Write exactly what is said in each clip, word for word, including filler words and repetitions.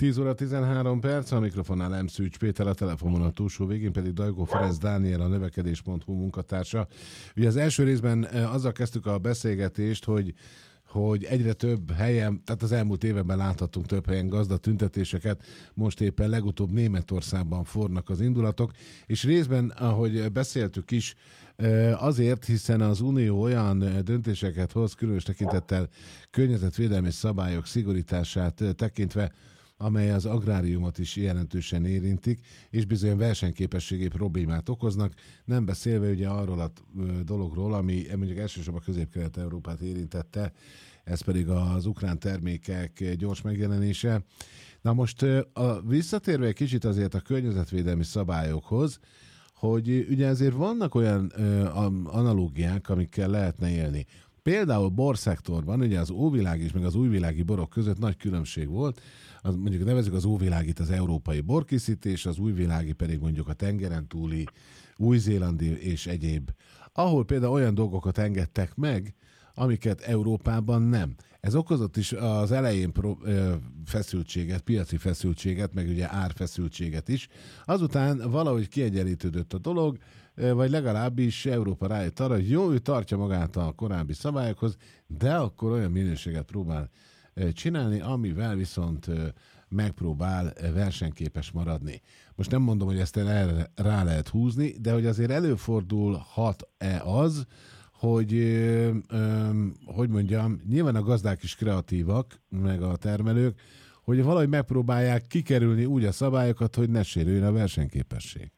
tíz óra tizenhárom perc, a mikrofonnál M. Szűcs Péter, a telefonon a túlsó végén pedig Dajgó Ferenc Dániel, a növekedés pont hu munkatársa. Ugye az első részben azzal kezdtük a beszélgetést, hogy hogy egyre több helyen, tehát az elmúlt években láthattunk több helyen gazdatüntetéseket, most éppen legutóbb Németországban fornak az indulatok, és részben, ahogy beszéltük is, azért, hiszen az Unió olyan döntéseket hoz, különös tekintettel környezetvédelmi szabályok szigorítását tekintve, amely az agráriumot is jelentősen érintik, és bizony versenyképességi problémát okoznak, nem beszélve ugye arról a dologról, ami mondjuk elsősorban Közép-Kelet-Európát érintette, ez pedig az ukrán termékek gyors megjelenése. Na most a, visszatérve egy kicsit azért a környezetvédelmi szabályokhoz, hogy ugye azért vannak olyan ö, analógiák, amikkel lehetne élni. Például borszektorban, ugye az óvilági és meg az újvilági borok között nagy különbség volt, az, mondjuk nevezzük az óvilágit az európai borkészítés, az újvilági pedig mondjuk a tengeren túli, új-zélandi és egyéb. Ahol például olyan dolgokat engedtek meg, amiket Európában nem. Ez okozott is az elején pro, ö, feszültséget, piaci feszültséget, meg ugye árfeszültséget is. Azután valahogy kiegyenlítődött a dolog, ö, vagy legalábbis Európa rájött arra, hogy jó, ő tartja magát a korábbi szabályokhoz, de akkor olyan minőséget próbál ö, csinálni, amivel viszont ö, megpróbál versenyképes maradni. Most nem mondom, hogy ezt erre rá lehet húzni, de hogy azért előfordulhat-e az, hogy, ö, ö, hogy mondjam, nyilván a gazdák is kreatívak, meg a termelők, hogy valahogy megpróbálják kikerülni úgy a szabályokat, hogy ne sérüljön a versenyképesség.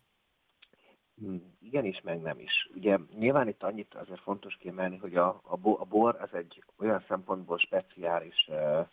Igen is, meg nem is. Ugye nyilván itt annyit azért fontos kiemelni, hogy a, a, bo, a bor az egy olyan szempontból speciális uh,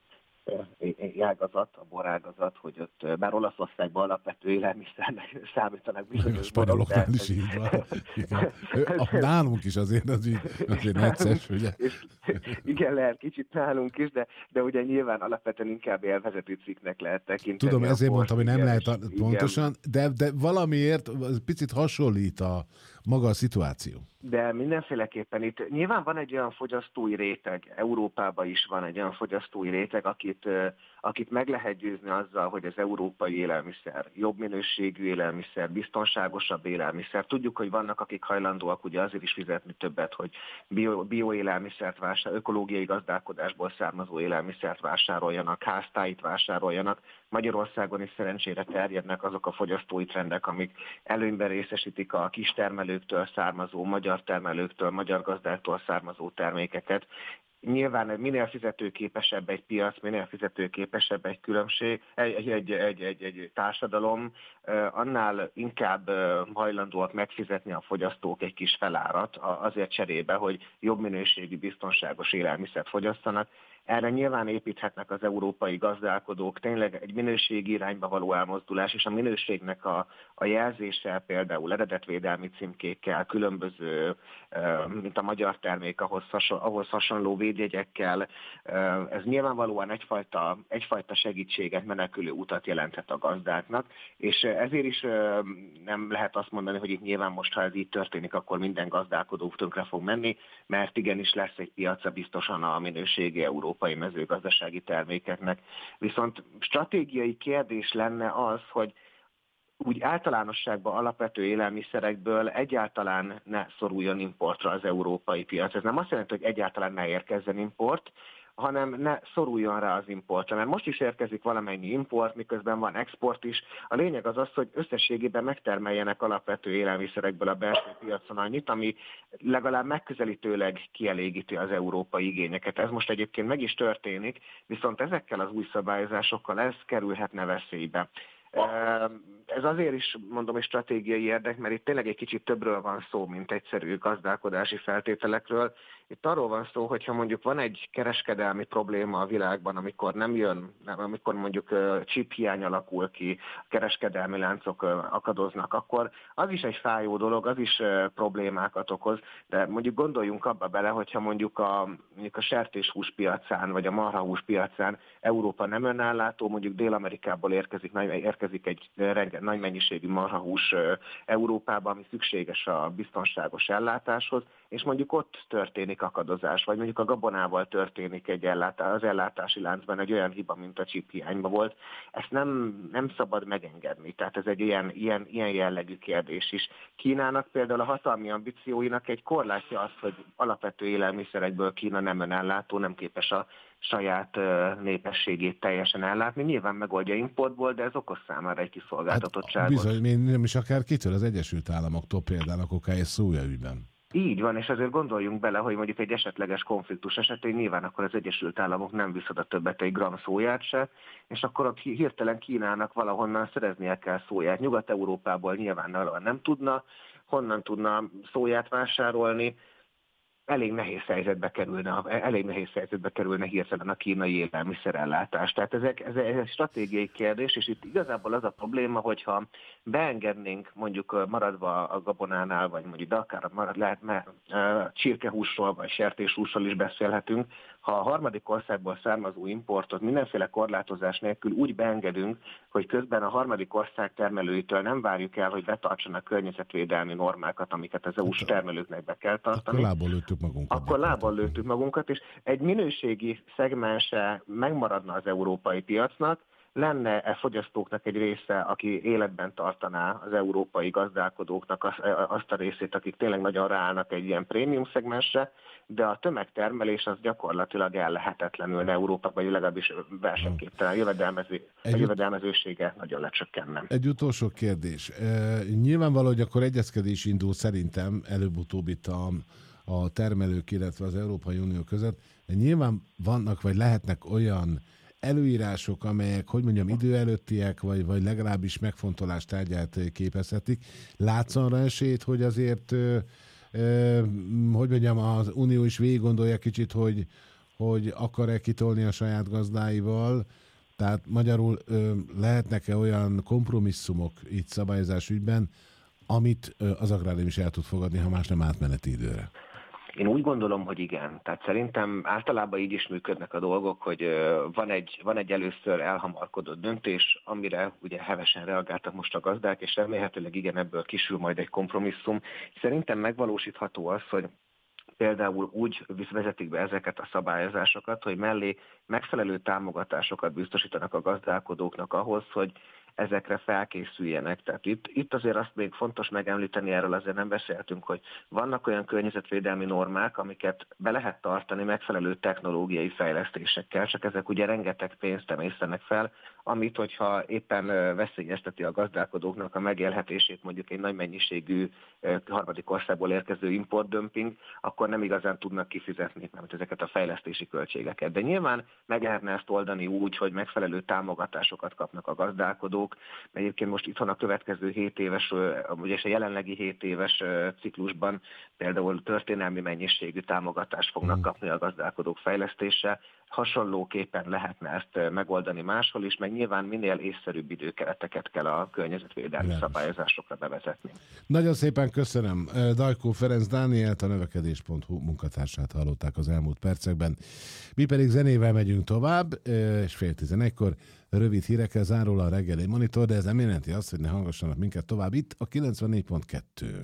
ágazat, a borágazat, hogy ott bár Olaszországban alapvető élelmiszernek számítanak bizonyos borok. A spanyoloknál is így van. Igen. Nálunk is azért az így, azért necces, ugye? Igen, lehet kicsit nálunk is, de, de ugye nyilván alapvetően inkább élvezetű cikknek lehet tekinteni. Tudom, ezért mondtam, hogy nem igen, lehet pontosan, de, de valamiért picit hasonlít a maga a szituáció. De mindenféleképpen itt nyilván van egy olyan fogyasztói réteg, Európában is van egy olyan fogyasztói réteg, akit, akit meg lehet győzni azzal, hogy az európai élelmiszer, jobb minőségű élelmiszer, biztonságosabb élelmiszer. Tudjuk, hogy vannak, akik hajlandóak ugye azért is fizetni többet, hogy bio, bioélelmiszert vásároljanak, ökológiai gazdálkodásból származó élelmiszert vásároljanak, háztáit vásároljanak. Magyarországon is szerencsére terjednek azok a fogyasztói trendek, amik előnyben részesítik a kistermelőktől származó, magyar termelőktől, magyar gazdáktól származó termékeket. Nyilván minél fizetőképesebb egy piac, minél fizetőképesebb egy különbség, egy, egy, egy, egy, egy társadalom, annál inkább hajlandóak megfizetni a fogyasztók egy kis felárat azért cserébe, hogy jobb minőségű, biztonságos élelmiszert fogyasszanak. Erre nyilván építhetnek az európai gazdálkodók, tényleg egy minőségi irányba való elmozdulás, és a minőségnek a, a jelzése például eredetvédelmi címkékkel, különböző, mint a magyar termék, ahhoz, hasonló, ahhoz hasonló védjegyekkel, ez nyilvánvalóan egyfajta, egyfajta segítséget, menekülő utat jelenthet a gazdáknak, és ezért is nem lehet azt mondani, hogy itt nyilván most, ha ez így történik, akkor minden gazdálkodó tönkre fog menni, mert igenis lesz egy piaca biztosan a minőségi európai mezőgazdasági termékeknek. Viszont stratégiai kérdés lenne az, hogy úgy általánosságban alapvető élelmiszerekből egyáltalán ne szoruljon importra az európai piac. Ez nem azt jelenti, hogy egyáltalán ne érkezzen import, hanem ne szoruljon rá az importra. Mert most is érkezik valamennyi import, miközben van export is. A lényeg az az, hogy összességében megtermeljenek alapvető élelmiszerekből a belső piacon annyit, ami legalább megközelítőleg kielégíti az európai igényeket. Ez most egyébként meg is történik, viszont ezekkel az új szabályozásokkal ez kerülhetne veszélybe. Ez azért is, mondom, hogy stratégiai érdek, mert itt tényleg egy kicsit többről van szó, mint egyszerű gazdálkodási feltételekről. Itt arról van szó, hogyha mondjuk van egy kereskedelmi probléma a világban, amikor nem jön, amikor mondjuk chip hiány alakul ki, kereskedelmi láncok akadoznak, akkor az is egy fájó dolog, az is problémákat okoz, de mondjuk gondoljunk abba bele, hogyha mondjuk a, mondjuk a sertéshús piacán, vagy a marhahús piacán Európa nem önállátó, mondjuk Dél-Amerikából érkezik, érkezik érkezik egy renge, nagy mennyiségű marhahús Európába, ami szükséges a biztonságos ellátáshoz, és mondjuk ott történik akadozás, vagy mondjuk a gabonával történik egy ellátás, az ellátási láncban egy olyan hiba, mint a chip hiányban volt. Ezt nem, nem szabad megengedni, tehát ez egy ilyen, ilyen, ilyen jellegű kérdés is. Kínának például a hatalmi ambícióinak egy korlátja az, hogy alapvető élelmiszerekből Kína nem önellátó, nem képes a saját népességét teljesen ellátni. Nyilván megoldja importból, de ez okoz számára egy kiszolgáltatottságot. Hát bizony, nem is akár kitől, az Egyesült Államoktól például a koká és szója ügyben. Így van, és azért gondoljunk bele, hogy mondjuk egy esetleges konfliktus esetén nyilván akkor az Egyesült Államok nem visz oda többet egy gram szóját se, és akkor ott hirtelen Kínának valahonnan szereznie kell szóját. Nyugat-Európából nyilván nem tudna, honnan tudna szóját vásárolni, elég nehéz helyzetbe kerülne, elég nehéz helyzetbe kerülne hirtelen a kínai élelmiszerellátás. Tehát ezek, ez egy stratégiai kérdés, és itt igazából az a probléma, hogyha beengednénk mondjuk maradva a gabonánál, vagy mondjuk de akár marad, lehet, mert csirkehúsról vagy sertéshúsról is beszélhetünk, ha a harmadik országból származó importot mindenféle korlátozás nélkül úgy beengedünk, hogy közben a harmadik ország termelőitől nem várjuk el, hogy betartsanak környezetvédelmi normákat, amiket az é u-s termelőknek be kell tartani. Akkor lábbal lőttük magunkat. Akkor lábbal lőttük magunkat, és egy minőségi szegmense megmaradna az európai piacnak, lenne-e fogyasztóknak egy része, aki életben tartaná az európai gazdálkodóknak azt a részét, akik tényleg nagyon ráállnak egy ilyen prémium szegmensre, de a tömegtermelés az gyakorlatilag ellehetetlenül Európában, vagy legalábbis versenyképtelen, jövedelmező, a jövedelmezősége nagyon lecsökkenne. Egy utolsó kérdés. E, nyilvánvaló, hogy akkor egyezkedés indul szerintem előbb-utóbb itt a, a termelők, illetve az Európai Unió között, de nyilván vannak, vagy lehetnek olyan előírások, amelyek, hogy mondjam, idő előttiek, vagy, vagy legalábbis megfontolás tárgyát képezhetik. Látsz arra esélyt, hogy azért, ö, ö, hogy mondjam, az Unió is végig gondolja kicsit, hogy, hogy akar-e kitolni a saját gazdáival, tehát magyarul ö, lehetnek-e olyan kompromisszumok itt szabályozás ügyben, amit ö, az agrárium is el tud fogadni, ha más nem átmeneti időre? Én úgy gondolom, hogy igen. Tehát szerintem általában így is működnek a dolgok, hogy van egy, van egy először elhamarkodott döntés, amire ugye hevesen reagáltak most a gazdák, és remélhetőleg igen, ebből kisül majd egy kompromisszum. Szerintem megvalósítható az, hogy például úgy vezetik be ezeket a szabályozásokat, hogy mellé megfelelő támogatásokat biztosítanak a gazdálkodóknak ahhoz, hogy ezekre felkészüljenek. Tehát itt, itt azért azt még fontos megemlíteni, erről azért nem beszéltünk, hogy vannak olyan környezetvédelmi normák, amiket be lehet tartani megfelelő technológiai fejlesztésekkel, csak ezek ugye rengeteg pénzt emésztenek fel, amit, hogyha éppen veszélyezteti a gazdálkodóknak a megélhetését, mondjuk egy nagy mennyiségű harmadik országból érkező importdömping, akkor nem igazán tudnak kifizetni mert ezeket a fejlesztési költségeket. De nyilván meg lehetne ezt oldani úgy, hogy megfelelő támogatásokat kapnak a gazdálkodók. Egyébként most itthon a következő hét éves, ugye a jelenlegi hét éves ciklusban például történelmi mennyiségű támogatást fognak kapni a gazdálkodók fejlesztése. Hasonlóképpen lehetne ezt megoldani máshol is, meg nyilván minél észszerűbb időkereteket kell a környezetvédelmi Nem. szabályozásokra bevezetni. Nagyon szépen köszönöm. Dajkó Ferenc Dánielt, a növekedés pont hu munkatársát hallották az elmúlt percekben. Mi pedig zenével megyünk tovább, és fél tizenegykor rövid hírekkel zárul a reggeli monitor, de ez nem jelenti azt, hogy ne hallgassanak minket tovább itt a kilencvennégy pont kettő.